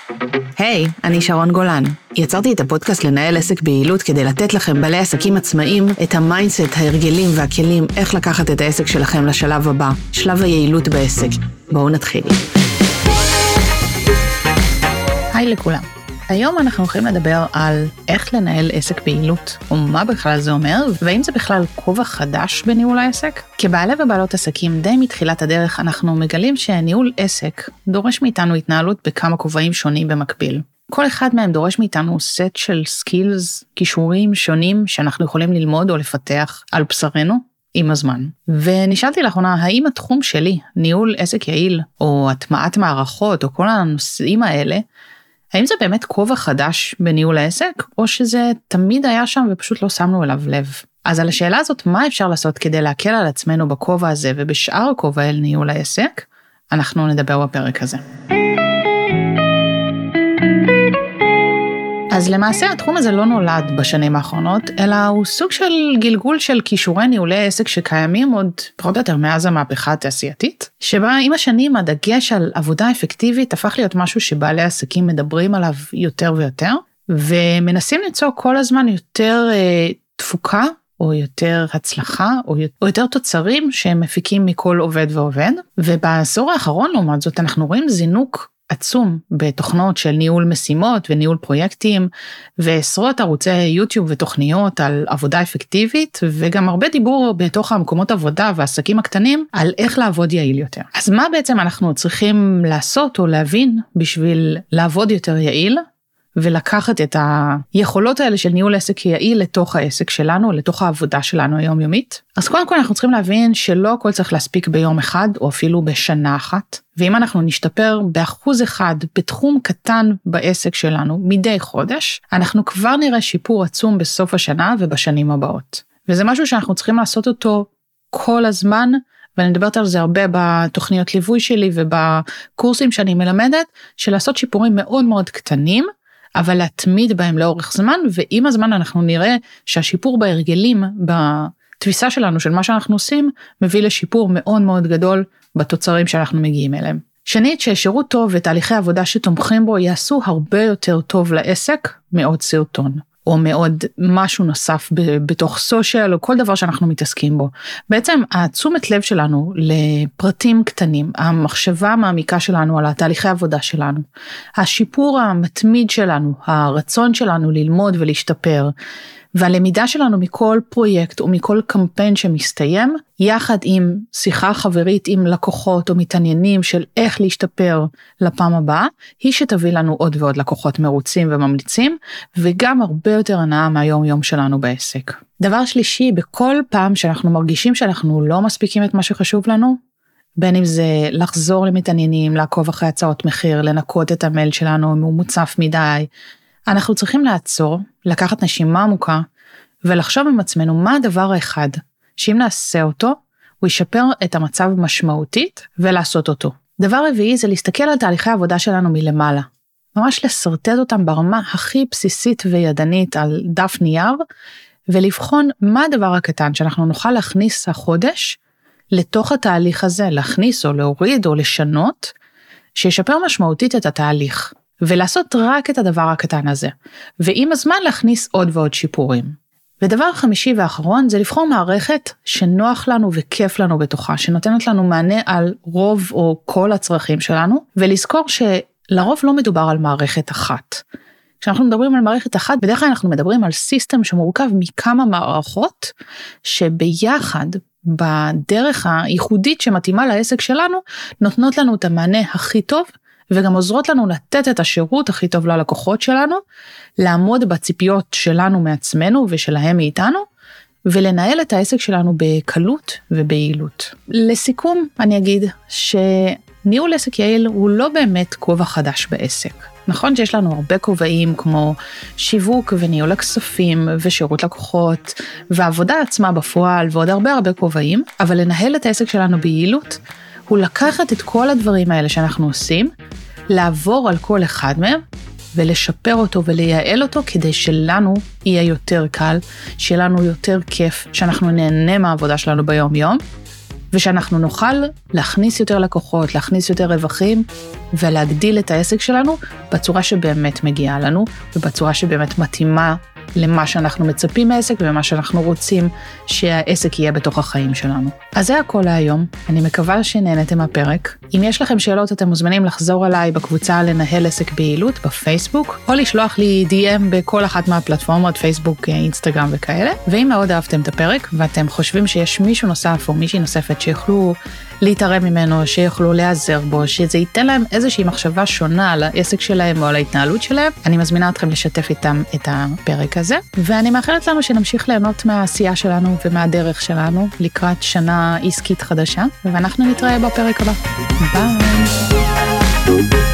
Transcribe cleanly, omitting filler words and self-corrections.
היי, אני שרון גולן. יצרתי את הפודקאסט לנהל עסק ביעילות כדי לתת לכם בעלי עסקים עצמאיים את המיינדסט, ההרגלים והכלים איך לקחת את העסק שלכם לשלב הבא, שלב היעילות בעסק. בואו נתחיל. היי לכולם. היום אנחנו הולכים לדבר על איך לנהל עסק ביעילות, ומה בכלל זה אומר, והאם זה בכלל כובע חדש בניהול העסק. כבעלי ובעלות עסקים די מתחילת הדרך אנחנו מגלים שניהול עסק דורש מאיתנו התנהלות בכמה כובעים שונים במקביל. כל אחד מהם דורש מאיתנו סט של סקילס, כישורים שונים שאנחנו יכולים ללמוד או לפתח על בשרנו עם הזמן. ונשאלתי לאחרונה, האם התחום שלי, ניהול עסק יעיל, או הטמעת מערכות, או כל הנושאים האלה, האם זה באמת כובע חדש בניהול העסק, או שזה תמיד היה שם ופשוט לא שמנו אליו לב? אז על השאלה הזאת, מה אפשר לעשות כדי להקל על עצמנו בכובע הזה ובשאר הכובע אל ניהול העסק? אנחנו נדבר בפרק הזה. אז למעשה התחום הזה לא נולד בשנים האחרונות, אלא הוא סוג של גלגול של כישורי ניהולי עסק שקיימים עוד פחות או יותר מאז המהפכה התעשייתית, שבה עם השנים הדגש על עבודה אפקטיבית הפך להיות משהו שבעלי עסקים מדברים עליו יותר ויותר, ומנסים למצוא כל הזמן יותר תפוקה, או יותר הצלחה, או יותר תוצרים שהם מפיקים מכל עובד ועובד, ובעשור האחרון לעומת זאת אנחנו רואים זינוק עצום בתוכנות של ניהול משימות וניהול פרויקטים, ועשרות ערוצי יוטיוב ותוכניות על עבודה אפקטיבית, וגם הרבה דיבור בתוך המקומות עבודה והעסקים הקטנים על איך לעבוד יעיל יותר. אז מה בעצם אנחנו צריכים לעשות או להבין בשביל לעבוד יותר יעיל, ולקחת את היכולות האלה של ניהול עסק יעיל לתוך העסק שלנו, לתוך העבודה שלנו היומיומית? אז קודם כל אנחנו צריכים להבין שלא הכל צריך להספיק ביום אחד, או אפילו בשנה אחת. ואם אנחנו נשתפר ב1% בתחום קטן בעסק שלנו מדי חודש, אנחנו כבר נראה שיפור עצום בסוף השנה ובשנים הבאות. וזה משהו שאנחנו צריכים לעשות אותו כל הזמן, ואני מדברת על זה הרבה בתוכניות ליווי שלי ובקורסים שאני מלמדת, של לעשות שיפורים מאוד מאוד קטנים, אבל להתמיד בהם לאורך זמן, ועם הזמן אנחנו נראה שהשיפור בהרגלים, בתפיסה שלנו של מה שאנחנו עושים, מביא לשיפור מאוד מאוד גדול בתוצרים שאנחנו מגיעים אליהם. שנית, ששירות טוב ותהליכי עבודה שתומכים בו יעשו הרבה יותר טוב לעסק מעוד סרטון, או מעוד משהו נוסף בתוך סושיאל, או כל דבר שאנחנו מתעסקים בו. בעצם התשומת לב שלנו לפרטים קטנים, המחשבה המעמיקה שלנו על התהליכי העבודה שלנו, השיפור המתמיד שלנו, הרצון שלנו ללמוד ולהשתפר, והלמידה שלנו מכל פרויקט או מכל קמפיין שמסתיים, יחד עם שיחה חברית עם לקוחות או מתעניינים של איך להשתפר לפעם הבאה, היא שתביא לנו עוד ועוד לקוחות מרוצים וממליצים, וגם הרבה יותר הנאה מהיום יום שלנו בעסק. דבר שלישי, בכל פעם שאנחנו מרגישים שאנחנו לא מספיקים את מה שחשוב לנו, בין אם זה לחזור למתעניינים, לעקוב אחרי הצעות מחיר, לנקות את המייל שלנו אם הוא מוצף מדי, אנחנו צריכים לעצור, לקחת נשימה עמוקה, ולחשוב עם עצמנו מה הדבר האחד, שאם נעשה אותו, הוא ישפר את המצב משמעותית, ולעשות אותו. דבר רביעי זה להסתכל על תהליכי העבודה שלנו מלמעלה, ממש לסרטט אותם ברמה הכי בסיסית וידנית על דף נייר, ולבחון מה הדבר הקטן שאנחנו נוכל להכניס החודש, לתוך התהליך הזה, להכניס או להוריד או לשנות, שישפר משמעותית את התהליך. ולעשות רק את הדבר הקטן הזה, ועם הזמן להכניס עוד ועוד שיפורים. ודבר חמישי ואחרון זה לבחור מערכת שנוח לנו וכיף לנו בתוכה, שנותנת לנו מענה על רוב או כל הצרכים שלנו, ולזכור שלרוב לא מדובר על מערכת אחת. כשאנחנו מדברים על מערכת אחת, בדרך כלל אנחנו מדברים על סיסטם שמורכב מכמה מערכות, שביחד בדרך הייחודית שמתאימה לעסק שלנו, נותנות לנו את המענה הכי טוב, וגם עוזרות לנו לתת את השירות הכי טוב ללקוחות שלנו, לעמוד בציפיות שלנו מעצמנו ושלהם מאיתנו, ולנהל את העסק שלנו בקלות וביעילות. לסיכום, אני אגיד שניהול עסק יעיל הוא לא באמת כובע חדש בעסק. נכון שיש לנו הרבה כובעים כמו שיווק וניהול הכספים ושירות לקוחות, והעבודה עצמה בפועל ועוד הרבה כובעים, אבל לנהל את העסק שלנו ביעילות, הוא לקחת את כל הדברים האלה שאנחנו עושים, לעבור על כל אחד מהם, ולשפר אותו ולייעל אותו, כדי שלנו יהיה יותר קל, שיהיה לנו יותר כיף, שאנחנו נהנה מהעבודה שלנו ביום יום, ושאנחנו נוכל להכניס יותר לקוחות, להכניס יותר רווחים, ולהגדיל את העסק שלנו בצורה שבאמת מגיעה לנו, ובצורה שבאמת מתאימה למה שאנחנו מצפים מהעסק, ומה שאנחנו רוצים שהעסק יהיה בתוך החיים שלנו. אז זה הכל להיום, אני מקווה שנהנתם מהפרק. אם יש לכם שאלות, אתם מוזמנים לחזור אליי בקבוצה לנהל עסק ביעילות בפייסבוק, או לשלוח לי DM בכל אחת מהפלטפורמות, פייסבוק, אינסטגרם וכאלה. ואם מאוד אהבתם את הפרק, ואתם חושבים שיש מישהו נוסף או מישהי נוספת שיוכלו להתערב ממנו, שיוכלו להיעזר בו, שזה ייתן להם איזושהי מחשבה שונה על העסק שלהם או על ההתנהלות שלהם, אני מזמינה אתכם לשתף איתם את הפרק הזה, ואני מאחלת לנו שנמשיך ליהנות מהעשייה שלנו ומהדרך שלנו לקראת שנה עסקית חדשה, ואנחנו נתראה בפרק הבא. ביי!